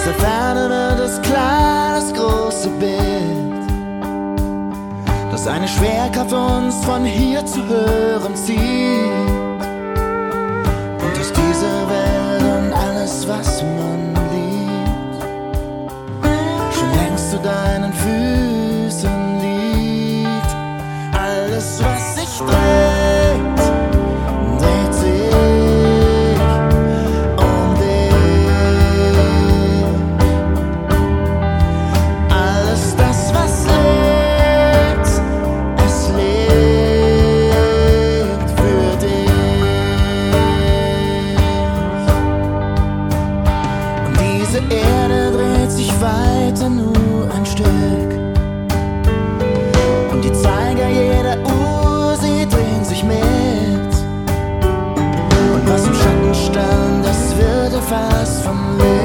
der Ferne wird es klar, das große Bild, dass eine Schwerkraft uns von hier zu hören zieht. Und dass diese Welt und alles, was man liebt, schon längst zu deinen Füßen liegt. Alles, was sich dreht, dreht sich um dich. Alles das, was lebt, es lebt für dich. Und diese Erde dreht sich weiter nur ein Stück. Und die Zeiger jeder Uhr, sie drehen sich mit. Und was im Schatten stand, das wird erfasst vom Licht.